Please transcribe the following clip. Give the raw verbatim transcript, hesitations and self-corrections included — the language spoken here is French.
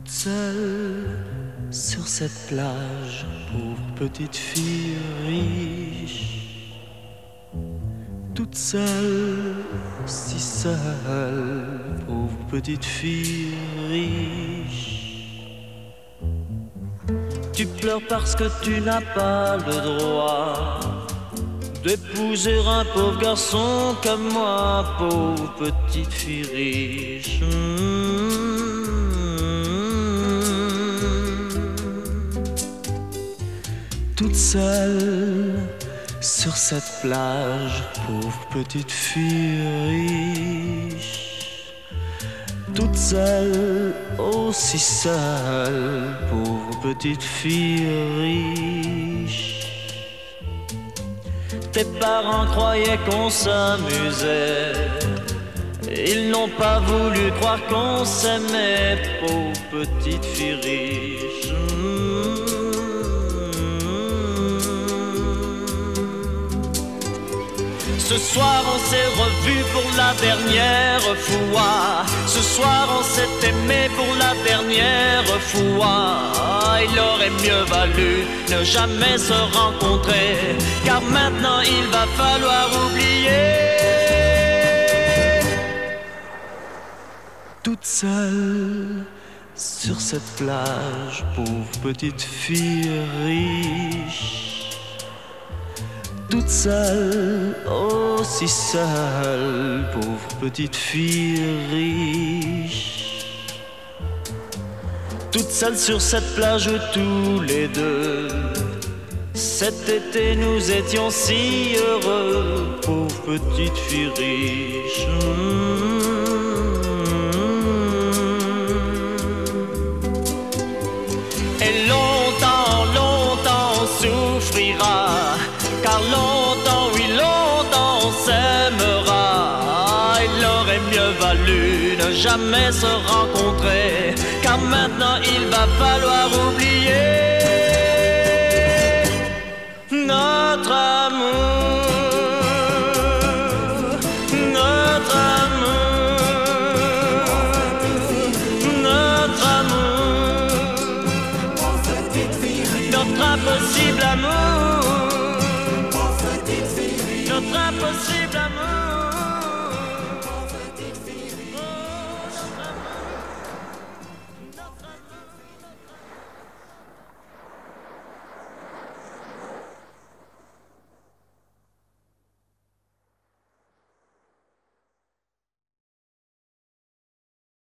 Toute seule sur cette plage, pauvre petite fille riche. Toute seule, si seule, pauvre petite fille riche. Tu pleures parce que tu n'as pas le droit d'épouser un pauvre garçon comme moi, pauvre petite fille riche. Toute seule sur cette plage, pauvre petite fille riche. Toute seule, aussi seule, pauvre petite fille riche. Tes parents croyaient qu'on s'amusait, ils n'ont pas voulu croire qu'on s'aimait, pauvre petite fille riche. Ce soir on s'est revus pour la dernière fois. Ce soir on s'est aimé pour la dernière fois. Il aurait mieux valu ne jamais se rencontrer, car maintenant il va falloir oublier. Toute seule sur cette plage, pauvre petite fille riche. Toute seule, aussi seule, pauvre petite fille riche. Toute seule sur cette plage tous les deux. Cet été nous étions si heureux, pauvre petite fille riche. Et longtemps, longtemps on souffrira, car longtemps, oui longtemps on s'aimera. Il aurait mieux valu ne jamais se rencontrer, car maintenant il va falloir oublier notre amour, notre amour, notre amour, notre impossible amour, notre impossible amour.